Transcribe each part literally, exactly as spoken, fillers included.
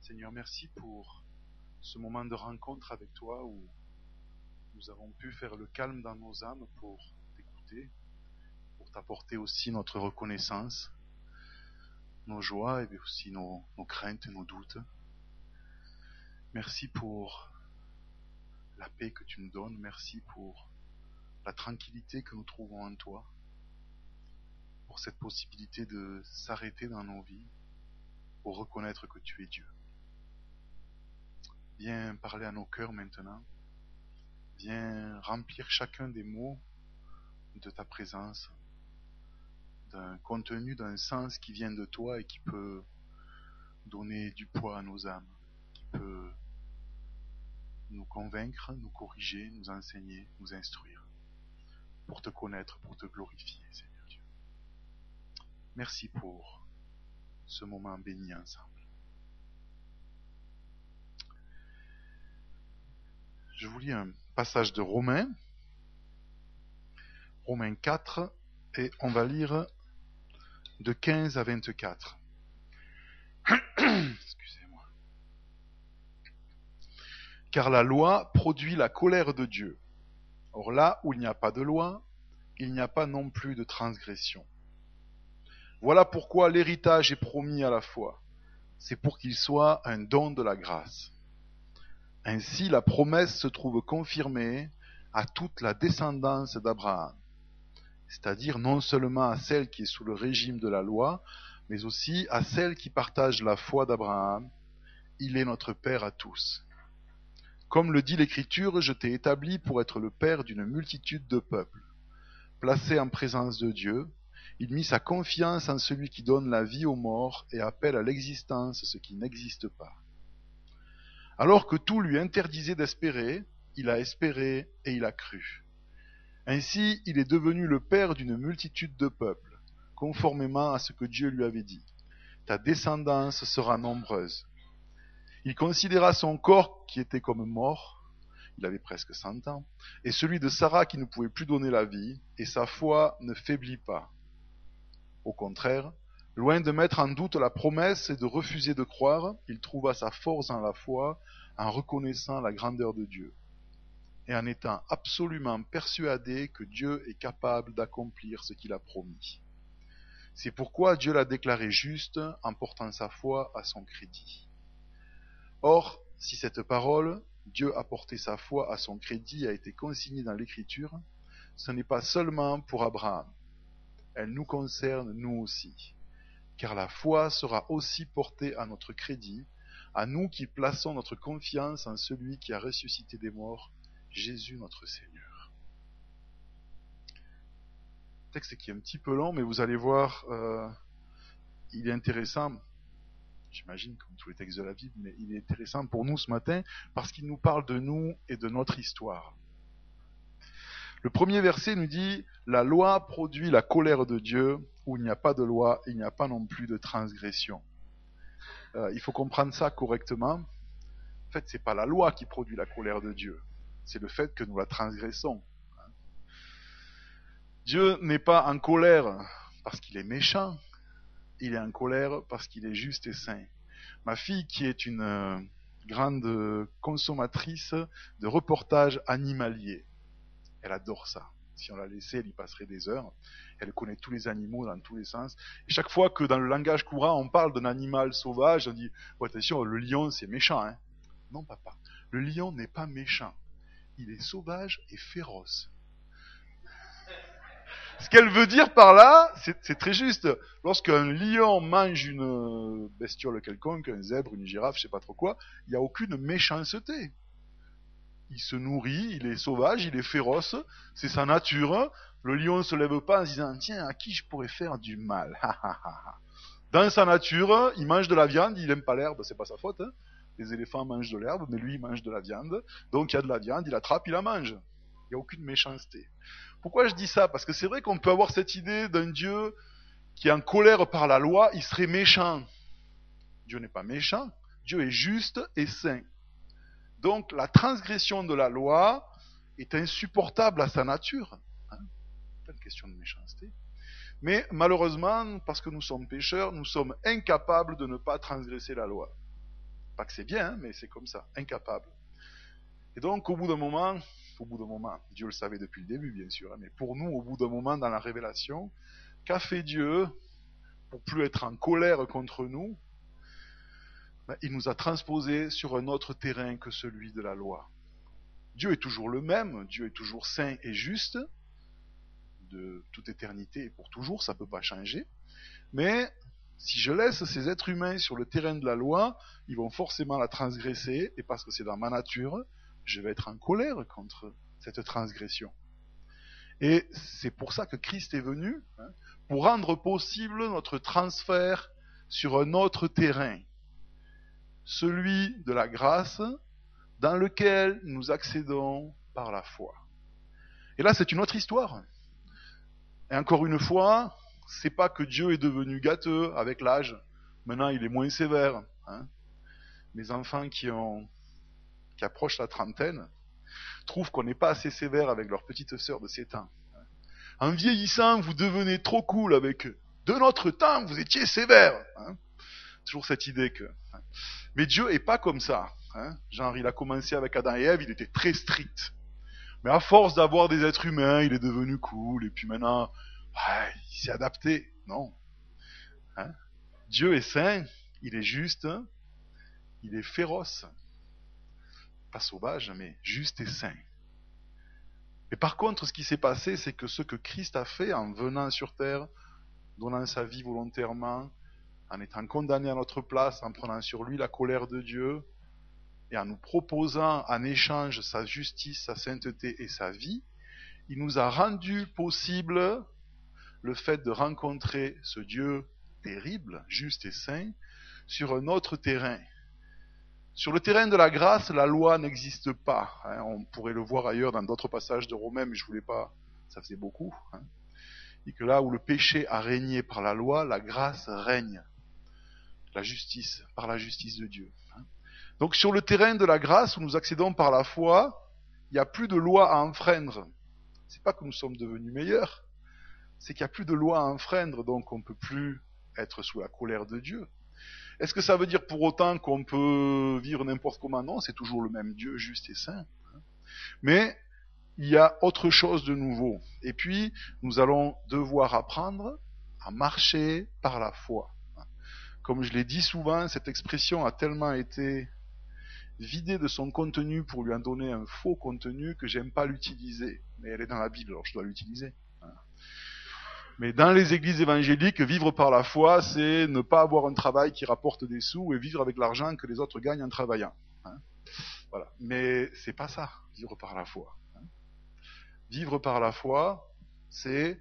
Seigneur, merci pour ce moment de rencontre avec toi où nous avons pu faire le calme dans nos âmes pour t'écouter, pour t'apporter aussi notre reconnaissance, nos joies et aussi nos, nos craintes et nos doutes. Merci pour la paix que tu nous donnes, merci pour la tranquillité que nous trouvons en toi, pour cette possibilité de s'arrêter dans nos vies pour reconnaître que tu es Dieu. Viens parler à nos cœurs maintenant. Viens remplir chacun des mots de ta présence, d'un contenu, d'un sens qui vient de toi et qui peut donner du poids à nos âmes, qui peut nous convaincre, nous corriger, nous enseigner, nous instruire, pour te connaître, pour te glorifier, Seigneur Dieu. Merci pour ce moment béni ensemble. Je vous lis un passage de Romains, Romains quatre, et on va lire de quinze à vingt-quatre. Excusez-moi. Car la loi produit la colère de Dieu. Or là où il n'y a pas de loi, il n'y a pas non plus de transgression. Voilà pourquoi l'héritage est promis à la foi. C'est pour qu'il soit un don de la grâce. Ainsi la promesse se trouve confirmée à toute la descendance d'Abraham, c'est-à-dire non seulement à celle qui est sous le régime de la loi, mais aussi à celle qui partage la foi d'Abraham. Il est notre Père à tous. Comme le dit l'Écriture, je t'ai établi pour être le Père d'une multitude de peuples. Placé en présence de Dieu, il mit sa confiance en celui qui donne la vie aux morts et appelle à l'existence ce qui n'existe pas. Alors que tout lui interdisait d'espérer, il a espéré et il a cru. Ainsi, il est devenu le père d'une multitude de peuples, conformément à ce que Dieu lui avait dit. Ta descendance sera nombreuse. Il considéra son corps qui était comme mort, il avait presque cent ans, et celui de Sarah qui ne pouvait plus donner la vie, et sa foi ne faiblit pas. Au contraire, loin de mettre en doute la promesse et de refuser de croire, il trouva sa force en la foi, en reconnaissant la grandeur de Dieu, et en étant absolument persuadé que Dieu est capable d'accomplir ce qu'il a promis. C'est pourquoi Dieu l'a déclaré juste en portant sa foi à son crédit. Or, si cette parole, Dieu a porté sa foi à son crédit, a été consignée dans l'Écriture, ce n'est pas seulement pour Abraham. Elle nous concerne nous aussi, car la foi sera aussi portée à notre crédit, à nous qui plaçons notre confiance en celui qui a ressuscité des morts, Jésus notre Seigneur. Texte qui est un petit peu long, mais vous allez voir, euh, il est intéressant, j'imagine comme tous les textes de la Bible, mais il est intéressant pour nous ce matin, parce qu'il nous parle de nous et de notre histoire. Le premier verset nous dit « La loi produit la colère de Dieu, où il n'y a pas de loi, il n'y a pas non plus de transgression. Euh, » Il faut comprendre ça correctement. En fait, c'est pas la loi qui produit la colère de Dieu, c'est le fait que nous la transgressons. Dieu n'est pas en colère parce qu'il est méchant, il est en colère parce qu'il est juste et saint. Ma fille, qui est une euh, grande consommatrice de reportages animaliers, elle adore ça. Si on la laissait, elle y passerait des heures. Elle connaît tous les animaux dans tous les sens. Et chaque fois que dans le langage courant, on parle d'un animal sauvage, on dit oh, « Attention, le lion, c'est méchant. Hein » Non, papa. Le lion n'est pas méchant. Il est sauvage et féroce. Ce qu'elle veut dire par là, c'est, c'est très juste. Lorsqu'un lion mange une bestiole quelconque, un zèbre, une girafe, je sais pas trop quoi, il n'y a aucune méchanceté. Il se nourrit, il est sauvage, il est féroce, c'est sa nature. Le lion ne se lève pas en se disant « Tiens, à qui je pourrais faire du mal ?» Dans sa nature, il mange de la viande, il n'aime pas l'herbe, c'est pas sa faute. Hein. Les éléphants mangent de l'herbe, mais lui, il mange de la viande. Donc il y a de la viande, il attrape, il la mange. Il n'y a aucune méchanceté. Pourquoi je dis ça ? Parce que c'est vrai qu'on peut avoir cette idée d'un Dieu qui est en colère par la loi, il serait méchant. Dieu n'est pas méchant, Dieu est juste et saint. Donc la transgression de la loi est insupportable à sa nature. Hein ? C'est pas une question de méchanceté. Mais malheureusement, parce que nous sommes pécheurs, nous sommes incapables de ne pas transgresser la loi. Pas que c'est bien, hein, mais c'est comme ça, incapable. Et donc, au bout d'un moment, au bout d'un moment, Dieu le savait depuis le début, bien sûr, hein, mais pour nous, au bout d'un moment dans la révélation, qu'a fait Dieu pour plus être en colère contre nous? Ben, il nous a transposés sur un autre terrain que celui de la loi. Dieu est toujours le même, Dieu est toujours saint et juste, de toute éternité et pour toujours, ça ne peut pas changer. Mais si je laisse ces êtres humains sur le terrain de la loi, ils vont forcément la transgresser, et parce que c'est dans ma nature, je vais être en colère contre cette transgression. Et c'est pour ça que Christ est venu, hein, pour rendre possible notre transfert sur un autre terrain, celui de la grâce, dans lequel nous accédons par la foi. Et là, c'est une autre histoire. Et encore une fois, c'est pas que Dieu est devenu gâteux avec l'âge. Maintenant, il est moins sévère. Hein. Mes enfants qui ont, qui approchent la trentaine trouvent qu'on n'est pas assez sévère avec leur petite sœur de sept ans. En vieillissant, vous devenez trop cool avec eux. De notre temps, vous étiez sévère. Hein. Toujours cette idée que. Hein. Mais Dieu est pas comme ça. Hein. Genre, il a commencé avec Adam et Ève, il était très strict. Mais à force d'avoir des êtres humains, il est devenu cool. Et puis maintenant, ah, il s'est adapté. Non. Hein. Dieu est saint, il est juste, il est féroce. Pas sauvage, mais juste et saint. Et par contre, ce qui s'est passé, c'est que ce que Christ a fait en venant sur terre, donnant sa vie volontairement, en étant condamné à notre place, en prenant sur lui la colère de Dieu, et en nous proposant en échange sa justice, sa sainteté et sa vie, il nous a rendu possible le fait de rencontrer ce Dieu terrible, juste et saint, sur un autre terrain. Sur le terrain de la grâce, la loi n'existe pas. Hein, on pourrait le voir ailleurs dans d'autres passages de Romains, mais je voulais pas, ça faisait beaucoup. Hein. Et que là où le péché a régné par la loi, la grâce règne. La justice, par la justice de Dieu. Hein. Donc sur le terrain de la grâce, où nous accédons par la foi, il n'y a plus de loi à enfreindre. C'est pas que nous sommes devenus meilleurs, c'est qu'il n'y a plus de loi à enfreindre, donc on ne peut plus être sous la colère de Dieu. Est-ce que ça veut dire pour autant qu'on peut vivre n'importe comment? Non, c'est toujours le même Dieu, juste et saint. Mais il y a autre chose de nouveau. Et puis, nous allons devoir apprendre à marcher par la foi. Comme je l'ai dit souvent, cette expression a tellement été vidée de son contenu pour lui en donner un faux contenu que j'aime pas l'utiliser. Mais elle est dans la Bible, alors je dois l'utiliser. Mais dans les églises évangéliques, vivre par la foi, c'est ne pas avoir un travail qui rapporte des sous et vivre avec l'argent que les autres gagnent en travaillant. Hein, voilà. Mais c'est pas ça, vivre par la foi. Hein. Vivre par la foi, c'est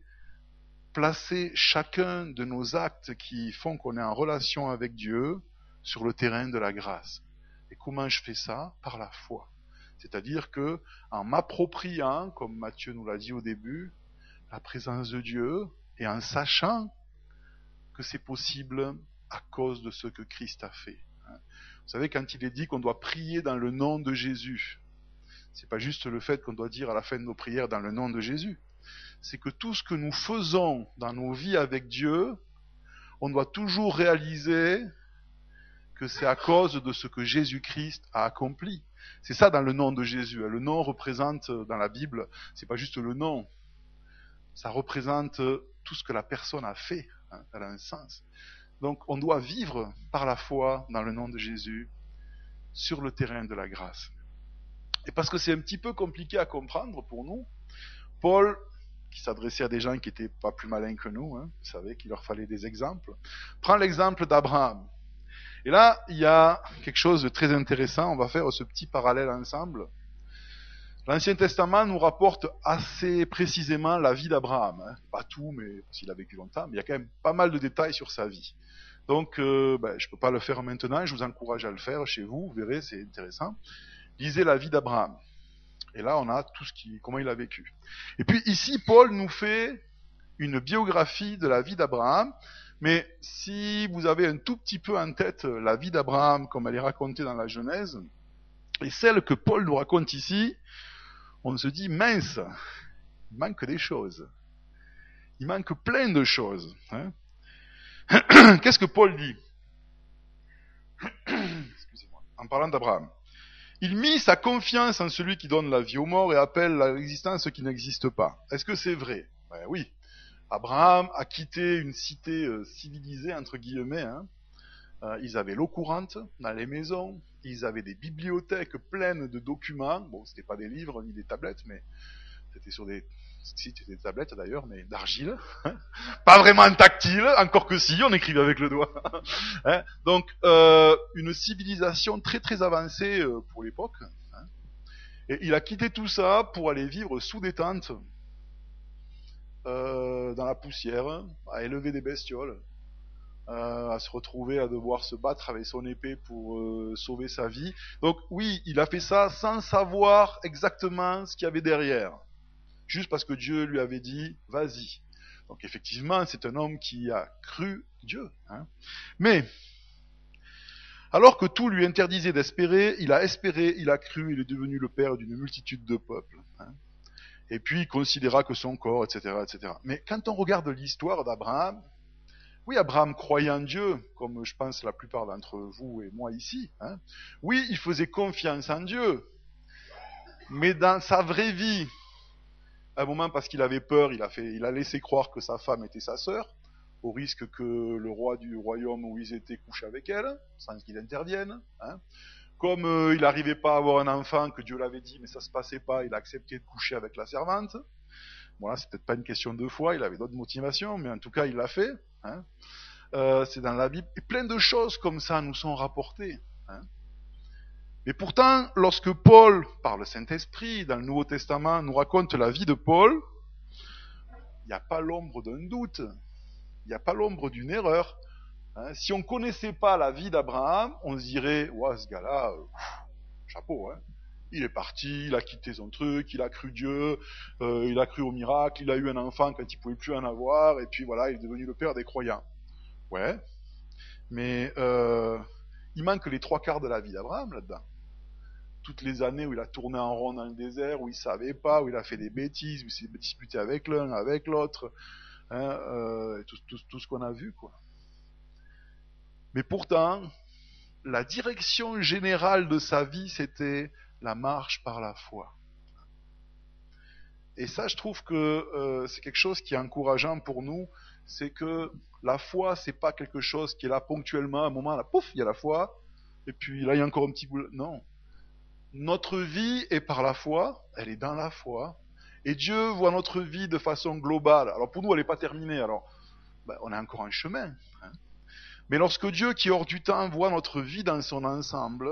placer chacun de nos actes qui font qu'on est en relation avec Dieu sur le terrain de la grâce. Et comment je fais ça? Par la foi. C'est-à-dire que, en m'appropriant, comme Matthieu nous l'a dit au début, la présence de Dieu, et en sachant que c'est possible à cause de ce que Christ a fait. Vous savez, quand il est dit qu'on doit prier dans le nom de Jésus, c'est pas juste le fait qu'on doit dire à la fin de nos prières dans le nom de Jésus, c'est que tout ce que nous faisons dans nos vies avec Dieu, on doit toujours réaliser que c'est à cause de ce que Jésus-Christ a accompli. C'est ça dans le nom de Jésus. Le nom représente, dans la Bible, c'est pas juste le nom, ça représente tout ce que la personne a fait, hein, elle a un sens. Donc on doit vivre par la foi dans le nom de Jésus sur le terrain de la grâce. Et parce que c'est un petit peu compliqué à comprendre pour nous, Paul, qui s'adressait à des gens qui n'étaient pas plus malins que nous, hein, il savait qu'il leur fallait des exemples, prend l'exemple d'Abraham. Et là, il y a quelque chose de très intéressant, on va faire ce petit parallèle ensemble. L'Ancien Testament nous rapporte assez précisément la vie d'Abraham. Hein. Pas tout, mais parce qu'il a vécu longtemps, mais il y a quand même pas mal de détails sur sa vie. Donc, euh, ben, je ne peux pas le faire maintenant, je vous encourage à le faire chez vous, vous verrez, c'est intéressant. Lisez la vie d'Abraham. Et là, on a tout ce qui, comment il a vécu. Et puis ici, Paul nous fait une biographie de la vie d'Abraham, mais si vous avez un tout petit peu en tête la vie d'Abraham, comme elle est racontée dans la Genèse, et celle que Paul nous raconte ici, on se dit, mince, il manque des choses. Il manque plein de choses. Hein. Qu'est-ce que Paul dit? Excusez-moi. en parlant d'Abraham. Il mit sa confiance en celui qui donne la vie aux morts et appelle à l'existence ce qui n'existe pas. Est-ce que c'est vrai? Ben oui. Abraham a quitté une cité euh, civilisée, entre guillemets. Hein. Euh, ils avaient l'eau courante dans les maisons. Ils avaient des bibliothèques pleines de documents. Bon, c'était pas des livres ni des tablettes, mais c'était sur des... Si, c'était des tablettes d'ailleurs, mais d'argile. Hein. Pas vraiment tactile, encore que si, on écrivait avec le doigt. Hein. Donc, euh, une civilisation très très avancée euh, pour l'époque. Hein. Et il a quitté tout ça pour aller vivre sous des tentes, euh, dans la poussière, à élever des bestioles, euh, à se retrouver à devoir se battre avec son épée pour euh, sauver sa vie. Donc oui, il a fait ça sans savoir exactement ce qu'il y avait derrière. Juste parce que Dieu lui avait dit, vas-y. Donc effectivement, c'est un homme qui a cru Dieu. Hein. Mais, alors que tout lui interdisait d'espérer, il a espéré, il a cru, il est devenu le père d'une multitude de peuples. Hein. Et puis il considéra que son corps, et cetera, et cetera. Mais quand on regarde l'histoire d'Abraham, oui, Abraham croyait en Dieu, comme je pense la plupart d'entre vous et moi ici. Hein. Oui, il faisait confiance en Dieu. Mais dans sa vraie vie, à un moment, parce qu'il avait peur, il a, fait, il a laissé croire que sa femme était sa sœur, au risque que le roi du royaume où ils étaient couche avec elle, sans qu'il intervienne. Hein. Comme euh, il n'arrivait pas à avoir un enfant, que Dieu l'avait dit, mais ça se passait pas, il a accepté de coucher avec la servante. Voilà, c'est peut-être pas une question de foi, il avait d'autres motivations, mais en tout cas, il l'a fait. Hein. Euh, c'est dans la Bible. Et plein de choses comme ça nous sont rapportées. Hein. Mais pourtant, lorsque Paul, par le Saint-Esprit, dans le Nouveau Testament, nous raconte la vie de Paul, il n'y a pas l'ombre d'un doute, il n'y a pas l'ombre d'une erreur. Hein. Si on ne connaissait pas la vie d'Abraham, on se dirait, ouais, ce gars-là, euh, chapeau, hein. Il est parti, il a quitté son truc, il a cru Dieu, euh, il a cru au miracle, il a eu un enfant quand il ne pouvait plus en avoir, et puis voilà, il est devenu le père des croyants. Ouais, mais euh, il manque les trois quarts de la vie d'Abraham là-dedans. Toutes les années où il a tourné en rond dans le désert, où il savait pas, où il a fait des bêtises, où il s'est disputé avec l'un, avec l'autre, hein, euh, tout, tout, tout ce qu'on a vu, quoi. Mais pourtant, la direction générale de sa vie, c'était la marche par la foi. Et ça, je trouve que euh, c'est quelque chose qui est encourageant pour nous, c'est que la foi, c'est pas quelque chose qui est là ponctuellement, à un moment, là, pouf, il y a la foi, et puis là, il y a encore un petit bout. Non. Notre vie est par la foi, elle est dans la foi, et Dieu voit notre vie de façon globale. Alors pour nous, elle n'est pas terminée, alors ben, on est encore en chemin. Hein. Mais lorsque Dieu, qui est hors du temps, voit notre vie dans son ensemble,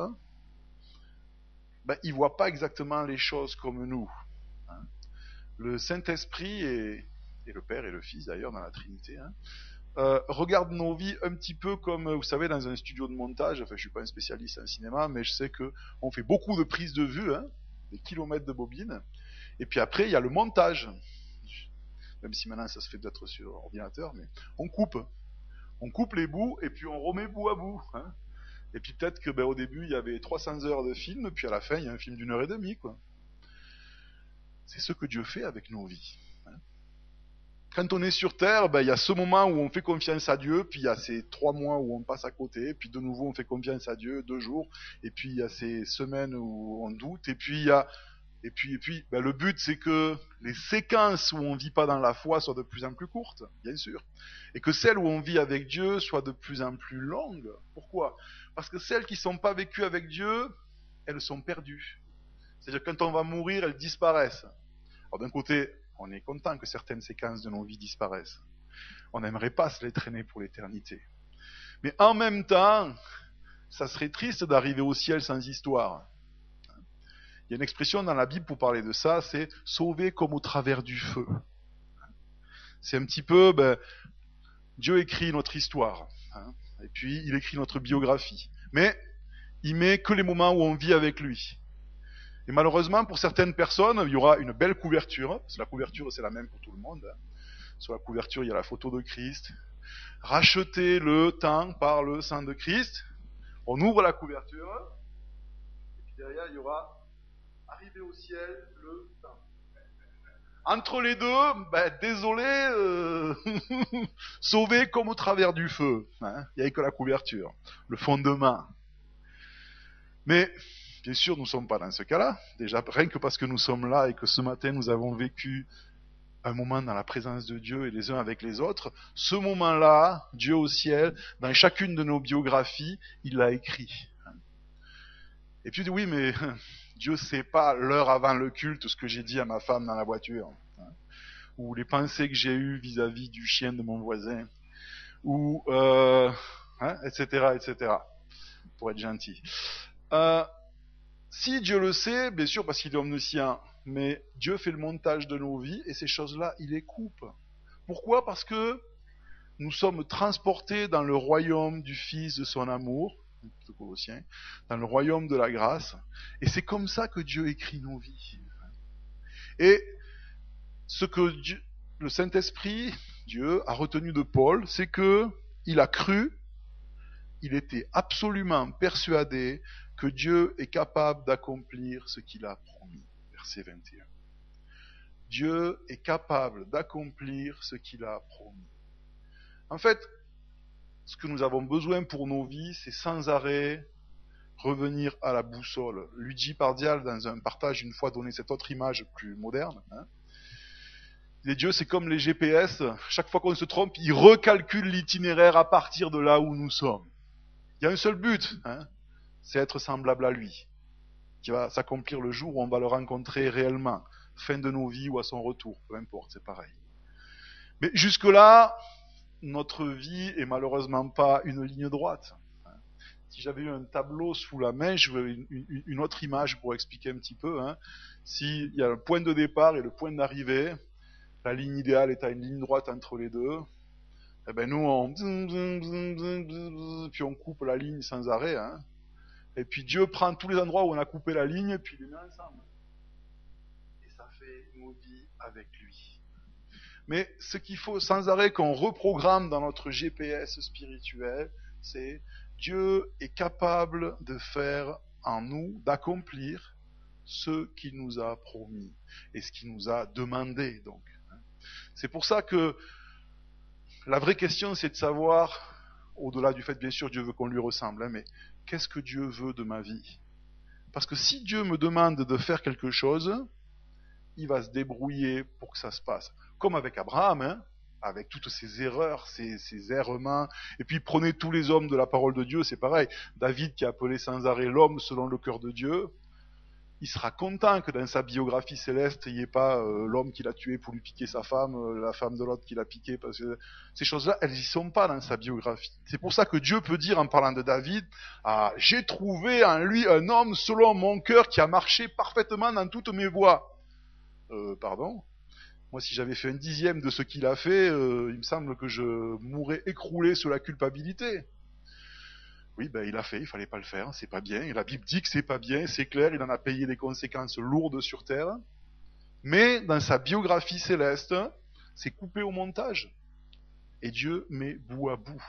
ben, il ne voit pas exactement les choses comme nous. Hein. Le Saint-Esprit et, et le Père et le Fils d'ailleurs dans la Trinité, hein, euh, regardent nos vies un petit peu comme, vous savez, dans un studio de montage. Enfin, je suis pas un spécialiste en cinéma, mais je sais que on fait beaucoup de prises de vue, hein, des kilomètres de bobines. Et puis après, il y a le montage. Même si maintenant ça se fait peut-être sur ordinateur, mais on coupe. On coupe les bouts et puis on remet bout à bout. Hein. Et puis peut-être que ben, au début, il y avait trois cents heures de film, puis à la fin, il y a un film d'une heure et demie, quoi. C'est ce que Dieu fait avec nos vies. Hein. Quand on est sur Terre, ben, il y a ce moment où on fait confiance à Dieu, puis il y a ces trois mois où on passe à côté, puis de nouveau on fait confiance à Dieu, deux jours, et puis il y a ces semaines où on doute, et puis il y a... Et puis, et puis ben, le but, c'est que les séquences où on vit pas dans la foi soient de plus en plus courtes, bien sûr. Et que celles où on vit avec Dieu soient de plus en plus longues. Pourquoi ? Parce que celles qui sont pas vécues avec Dieu, elles sont perdues. C'est-à-dire que quand on va mourir, elles disparaissent. Alors d'un côté, on est content que certaines séquences de nos vies disparaissent. On n'aimerait pas se les traîner pour l'éternité. Mais en même temps, ça serait triste d'arriver au ciel sans histoire. Il y a une expression dans la Bible pour parler de ça, c'est « sauver comme au travers du feu ». C'est un petit peu, ben, Dieu écrit notre histoire, hein, et puis il écrit notre biographie. Mais il met que les moments où on vit avec lui. Et malheureusement, pour certaines personnes, il y aura une belle couverture, parce que la couverture c'est la même pour tout le monde. Hein. Sur la couverture, il y a la photo de Christ. Racheter le temps par le sang de Christ. On ouvre la couverture, et puis derrière il y aura arriver au ciel le temps. Entre les deux, ben, désolé, euh, sauvé comme au travers du feu. Hein. Il n'y avait que la couverture, le fondement. Mais, bien sûr, nous ne sommes pas dans ce cas-là. Déjà, rien que parce que nous sommes là et que ce matin, nous avons vécu un moment dans la présence de Dieu et les uns avec les autres, ce moment-là, Dieu au ciel, dans chacune de nos biographies, il l'a écrit. Et puis tu dis, oui, mais Dieu sait pas l'heure avant le culte ce que j'ai dit à ma femme dans la voiture, ou les pensées que j'ai eues vis-à-vis du chien de mon voisin, ou euh, hein, et cetera, et cetera, pour être gentil. Euh, si Dieu le sait, bien sûr, parce qu'il est omniscient, mais Dieu fait le montage de nos vies et ces choses-là, il les coupe. Pourquoi ? Parce que nous sommes transportés dans le royaume du Fils de son amour, Colossiens, dans le royaume de la grâce, et c'est comme ça que Dieu écrit nos vies. Et ce que Dieu, le Saint-Esprit, Dieu, a retenu de Paul, c'est que il a cru, il était absolument persuadé que Dieu est capable d'accomplir ce qu'il a promis. Verset vingt et un. Dieu est capable d'accomplir ce qu'il a promis. En fait, ce que nous avons besoin pour nos vies, c'est sans arrêt revenir à la boussole. Luigi Pardial, dans un partage, une fois donné cette autre image plus moderne, hein, les dieux, c'est comme les G P S, chaque fois qu'on se trompe, ils recalculent l'itinéraire à partir de là où nous sommes. Il y a un seul but, hein, c'est être semblable à lui, qui va s'accomplir le jour où on va le rencontrer réellement, fin de nos vies ou à son retour, peu importe, c'est pareil. Mais jusque-là, notre vie est malheureusement pas une ligne droite. Si j'avais eu un tableau sous la main, je veux une, une, une autre image pour expliquer un petit peu. Hein. S'il y a le point de départ et le point d'arrivée, la ligne idéale est à une ligne droite entre les deux. Eh ben nous, on puis on coupe la ligne sans arrêt. Hein. Et puis Dieu prend tous les endroits où on a coupé la ligne, et puis il les met ensemble. Et ça fait nos vies avec lui. Mais ce qu'il faut sans arrêt qu'on reprogramme dans notre G P S spirituel, c'est Dieu est capable de faire en nous, d'accomplir ce qu'il nous a promis et ce qu'il nous a demandé. Donc, c'est pour ça que la vraie question, c'est de savoir, au-delà du fait, bien sûr, Dieu veut qu'on lui ressemble, hein, mais qu'est-ce que Dieu veut de ma vie ? Parce que si Dieu me demande de faire quelque chose, il va se débrouiller pour que ça se passe. Comme avec Abraham, hein, avec toutes ses erreurs, ses, ses errements, et puis prenez tous les hommes de la parole de Dieu, c'est pareil. David qui a appelé sans arrêt l'homme selon le cœur de Dieu, il sera content que dans sa biographie céleste, il n'y ait pas euh, l'homme qui l'a tué pour lui piquer sa femme, euh, la femme de l'autre qui l'a piqué, parce que ces choses-là, elles n'y sont pas dans sa biographie. C'est pour ça que Dieu peut dire, en parlant de David, ah, j'ai trouvé en lui un homme selon mon cœur qui a marché parfaitement dans toutes mes voies. Euh, pardon ? Moi, si j'avais fait un dixième de ce qu'il a fait, euh, il me semble que je mourrais écroulé sous la culpabilité. Oui, ben il a fait, il fallait pas le faire, c'est pas bien. Et la Bible dit que c'est pas bien, c'est clair, il en a payé des conséquences lourdes sur terre. Mais dans sa biographie céleste, c'est coupé au montage. Et Dieu met bout à bout.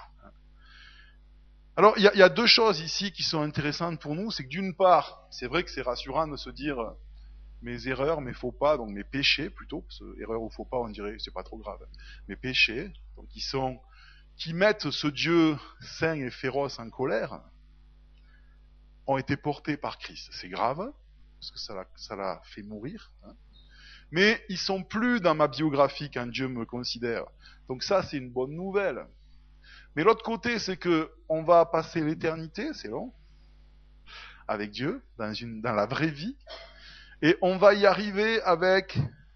Alors, il y, y a deux choses ici qui sont intéressantes pour nous. C'est que d'une part, c'est vrai que c'est rassurant de se dire mes erreurs, mes faux pas, donc mes péchés plutôt, parce que erreur ou faux pas, on dirait c'est pas trop grave. Mes péchés, donc qui sont, qui mettent ce Dieu saint et féroce en colère, ont été portés par Christ. C'est grave, parce que ça l'a, ça l'a fait mourir. Hein. Mais ils sont plus dans ma biographie quand Dieu me considère. Donc ça, c'est une bonne nouvelle. Mais l'autre côté, c'est que on va passer l'éternité, c'est long, avec Dieu, dans une, dans la vraie vie. Et on va y arriver avec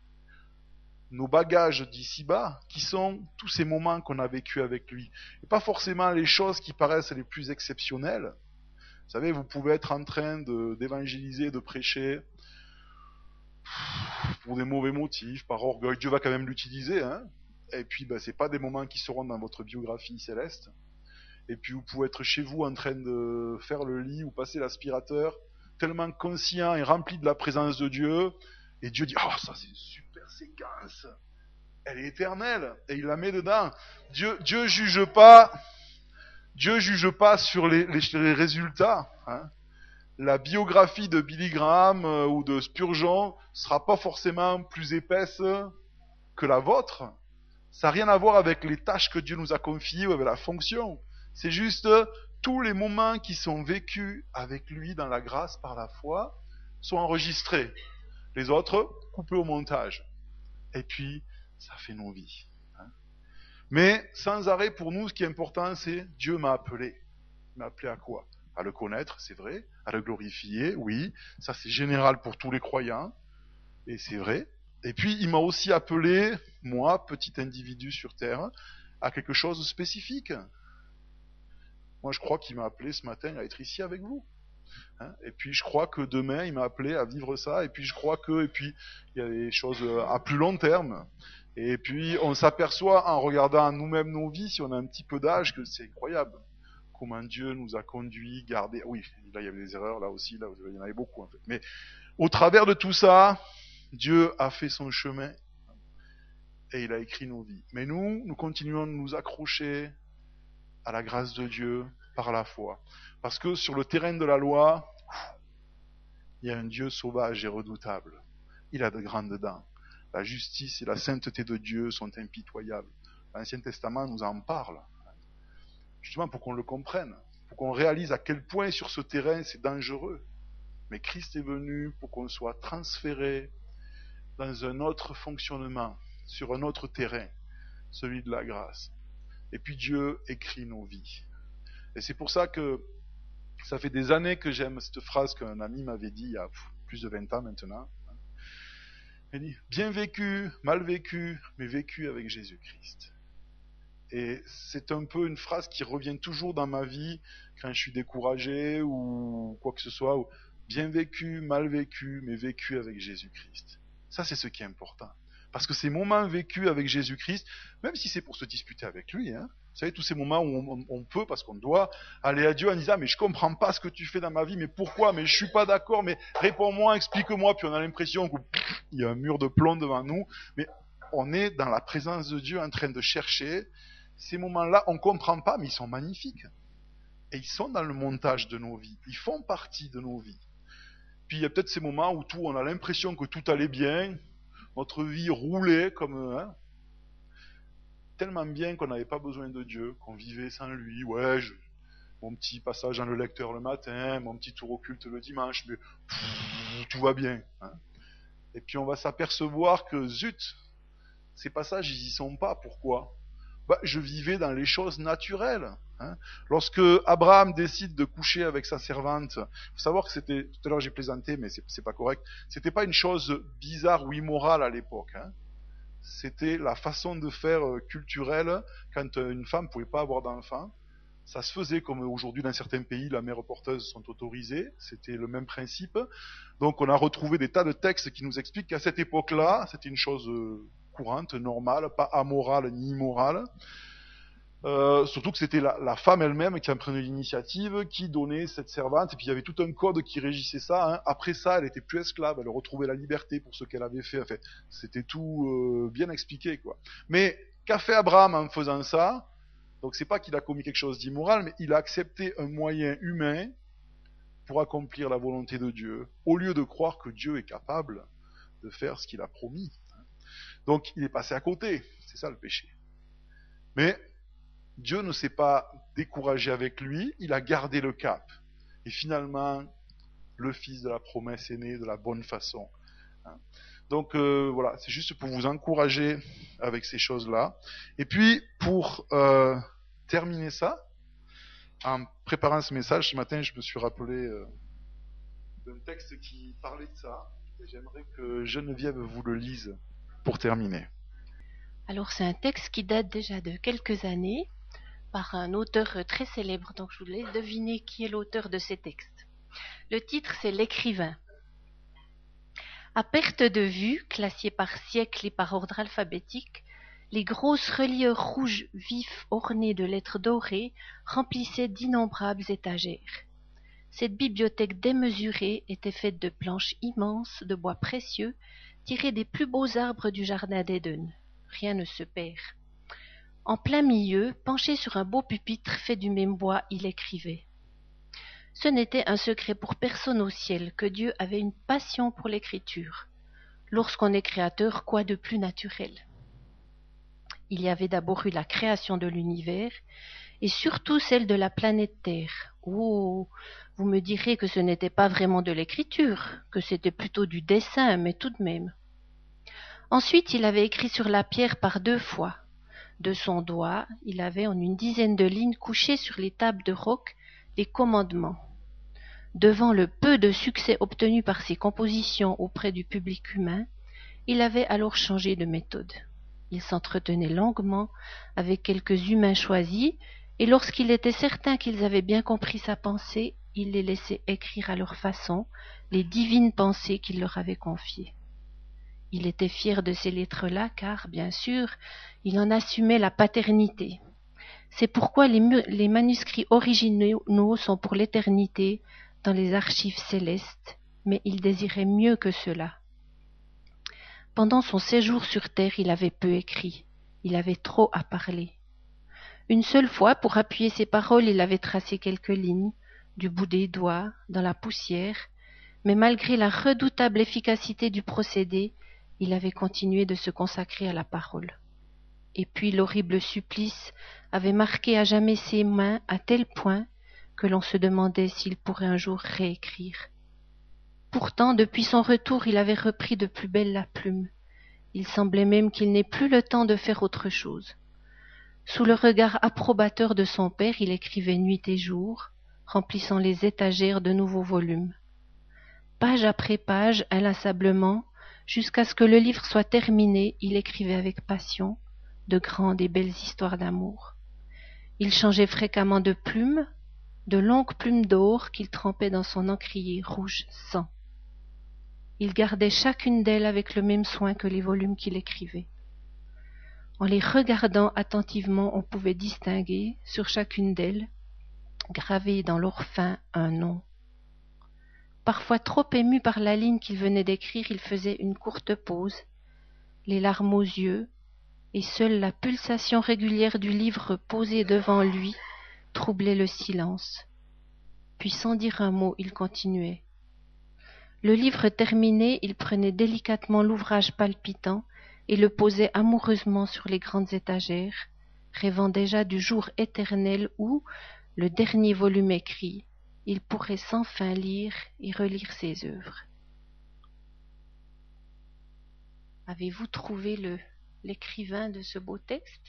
nos bagages d'ici-bas, qui sont tous ces moments qu'on a vécu avec lui. Et pas forcément les choses qui paraissent les plus exceptionnelles. Vous savez, vous pouvez être en train de, d'évangéliser, de prêcher, pour des mauvais motifs, par orgueil. Dieu va quand même l'utiliser, hein. Et puis, ben, c'est pas des moments qui seront dans votre biographie céleste. Et puis, vous pouvez être chez vous en train de faire le lit ou passer l'aspirateur, tellement conscient et rempli de la présence de Dieu, et Dieu dit, oh, ça c'est une super séquence, elle est éternelle, et il la met dedans. Dieu, Dieu juge pas, Dieu juge pas sur les, les, les résultats, hein. La biographie de Billy Graham euh, ou de Spurgeon sera pas forcément plus épaisse que la vôtre. Ça n'a rien à voir avec les tâches que Dieu nous a confiées ou avec la fonction. C'est juste tous les moments qui sont vécus avec lui dans la grâce par la foi sont enregistrés. Les autres, coupés au montage. Et puis, ça fait nos vies. Hein. Mais, sans arrêt, pour nous, ce qui est important, c'est Dieu m'a appelé. Il m'a appelé à quoi? À le connaître, c'est vrai. À le glorifier, oui. Ça, c'est général pour tous les croyants. Et c'est vrai. Et puis, il m'a aussi appelé, moi, petit individu sur terre, à quelque chose de spécifique. Moi, je crois qu'il m'a appelé ce matin à être ici avec vous. Hein, et puis je crois que demain il m'a appelé à vivre ça, et puis je crois que, et puis il y a des choses à plus long terme, et puis on s'aperçoit en regardant nous-mêmes nos vies, si on a un petit peu d'âge, que c'est incroyable comment Dieu nous a conduits, gardés. Oui, là il y avait des erreurs, là aussi, là il y en avait beaucoup en fait, mais au travers de tout ça, Dieu a fait son chemin et il a écrit nos vies. Mais nous, nous continuons de nous accrocher à la grâce de Dieu par la foi. Parce que sur le terrain de la loi, il y a un Dieu sauvage et redoutable. Il a de grandes dents. La justice et la sainteté de Dieu sont impitoyables. L'Ancien Testament nous en parle. Justement pour qu'on le comprenne, pour qu'on réalise à quel point sur ce terrain c'est dangereux. Mais Christ est venu pour qu'on soit transféré dans un autre fonctionnement, sur un autre terrain, celui de la grâce. Et puis Dieu écrit nos vies. Et c'est pour ça que ça fait des années que j'aime cette phrase qu'un ami m'avait dit il y a plus de vingt ans maintenant. Il dit, bien vécu, mal vécu, mais vécu avec Jésus-Christ. Et c'est un peu une phrase qui revient toujours dans ma vie quand je suis découragé ou quoi que ce soit. Bien vécu, mal vécu, mais vécu avec Jésus-Christ. Ça, c'est ce qui est important. Parce que ces moments vécus avec Jésus-Christ, même si c'est pour se disputer avec lui, hein, vous savez, tous ces moments où on, on peut, parce qu'on doit aller à Dieu en disant, mais je comprends pas ce que tu fais dans ma vie, mais pourquoi, mais je suis pas d'accord, mais réponds-moi, explique-moi, puis on a l'impression qu'il y a un mur de plomb devant nous, mais on est dans la présence de Dieu en train de chercher. Ces moments-là, on comprend pas, mais ils sont magnifiques. Et ils sont dans le montage de nos vies. Ils font partie de nos vies. Puis il y a peut-être ces moments où tout, on a l'impression que tout allait bien, notre vie roulait comme hein, tellement bien qu'on n'avait pas besoin de Dieu, qu'on vivait sans lui. Ouais, je, mon petit passage dans le lecteur le matin, mon petit tour au culte le dimanche, mais pff, tout va bien. Hein. Et puis on va s'apercevoir que zut, ces passages ils y sont pas. Pourquoi? Bah, je vivais dans les choses naturelles. Hein. Lorsque Abraham décide de coucher avec sa servante, il faut savoir que c'était, tout à l'heure j'ai plaisanté, mais c'est, c'est pas correct, c'était pas une chose bizarre ou immorale à l'époque. Hein. C'était la façon de faire culturelle quand une femme pouvait pas avoir d'enfant. Ça se faisait comme aujourd'hui dans certains pays, la mère porteuse sont autorisées, c'était le même principe. Donc on a retrouvé des tas de textes qui nous expliquent qu'à cette époque-là, c'était une chose courante, normale, pas amorale ni immorale. Euh, surtout que c'était la, la femme elle-même qui en prenait l'initiative, qui donnait cette servante, et puis il y avait tout un code qui régissait ça. Hein. Après ça, elle était plus esclave, elle retrouvait la liberté pour ce qu'elle avait fait. Enfin, c'était tout euh, bien expliqué, quoi. Mais qu'a fait Abraham en faisant ça? Donc c'est pas qu'il a commis quelque chose d'immoral, mais il a accepté un moyen humain pour accomplir la volonté de Dieu, au lieu de croire que Dieu est capable de faire ce qu'il a promis. Donc il est passé à côté, c'est ça le péché. Mais Dieu ne s'est pas découragé avec lui, il a gardé le cap. Et finalement, le fils de la promesse est né de la bonne façon. Donc euh, voilà, c'est juste pour vous encourager avec ces choses-là. Et puis, pour euh, terminer ça, en préparant ce message ce matin, je me suis rappelé euh, d'un texte qui parlait de ça. Et j'aimerais que Geneviève vous le lise pour terminer. Alors c'est un texte qui date déjà de quelques années, par un auteur très célèbre, donc je vous laisse deviner qui est l'auteur de ces textes. Le titre, c'est L'écrivain. À perte de vue, classés par siècle et par ordre alphabétique, les grosses reliures rouges vifs ornées de lettres dorées remplissaient d'innombrables étagères. Cette bibliothèque démesurée était faite de planches immenses, de bois précieux, tirés des plus beaux arbres du jardin d'Éden. Rien ne se perd. En plein milieu, penché sur un beau pupitre fait du même bois, il écrivait. Ce n'était un secret pour personne au ciel que Dieu avait une passion pour l'écriture. Lorsqu'on est créateur, quoi de plus naturel? Il y avait d'abord eu la création de l'univers, et surtout celle de la planète Terre. Oh, vous me direz que ce n'était pas vraiment de l'écriture, que c'était plutôt du dessin, mais tout de même. Ensuite, il avait écrit sur la pierre par deux fois. De son doigt, il avait en une dizaine de lignes couché sur les tables de roc les commandements. Devant le peu de succès obtenu par ses compositions auprès du public humain, il avait alors changé de méthode. Il s'entretenait longuement avec quelques humains choisis, et lorsqu'il était certain qu'ils avaient bien compris sa pensée, il les laissait écrire à leur façon les divines pensées qu'il leur avait confiées. Il était fier de ces lettres-là, car, bien sûr, il en assumait la paternité. C'est pourquoi les, mu- les manuscrits originaux sont pour l'éternité dans les archives célestes, mais il désirait mieux que cela. Pendant son séjour sur terre, il avait peu écrit, il avait trop à parler. Une seule fois, pour appuyer ses paroles, il avait tracé quelques lignes, du bout des doigts, dans la poussière, mais malgré la redoutable efficacité du procédé, il avait continué de se consacrer à la parole. Et puis l'horrible supplice avait marqué à jamais ses mains à tel point que l'on se demandait s'il pourrait un jour réécrire. Pourtant, depuis son retour, il avait repris de plus belle la plume. Il semblait même qu'il n'ait plus le temps de faire autre chose. Sous le regard approbateur de son père, il écrivait nuit et jour, remplissant les étagères de nouveaux volumes. Page après page, inlassablement, jusqu'à ce que le livre soit terminé, il écrivait avec passion de grandes et belles histoires d'amour. Il changeait fréquemment de plumes, de longues plumes d'or qu'il trempait dans son encrier rouge sang. Il gardait chacune d'elles avec le même soin que les volumes qu'il écrivait. En les regardant attentivement, on pouvait distinguer, sur chacune d'elles, gravé dans l'or fin, un nom. Parfois trop ému par la ligne qu'il venait d'écrire, il faisait une courte pause, les larmes aux yeux, et seule la pulsation régulière du livre posé devant lui troublait le silence. Puis sans dire un mot, il continuait. Le livre terminé, il prenait délicatement l'ouvrage palpitant et le posait amoureusement sur les grandes étagères, rêvant déjà du jour éternel où, le dernier volume écrit, il pourrait sans fin lire et relire ses œuvres. Avez-vous trouvé le, l'écrivain de ce beau texte?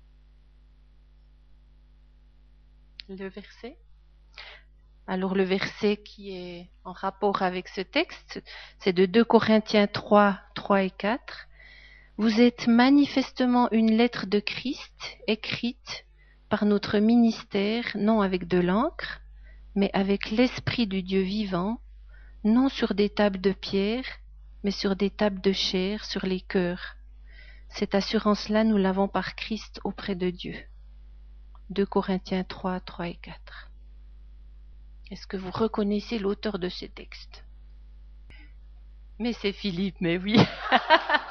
Le verset? Alors le verset qui est en rapport avec ce texte, c'est de deux Corinthiens trois, trois et quatre. Vous êtes manifestement une lettre de Christ écrite par notre ministère, non avec de l'encre, mais avec l'Esprit du Dieu vivant, non sur des tables de pierre, mais sur des tables de chair, sur les cœurs. Cette assurance-là, nous l'avons par Christ auprès de Dieu. deux Corinthiens trois, trois et quatre. Est-ce que vous reconnaissez l'auteur de ces textes? Mais c'est Philippe, mais oui.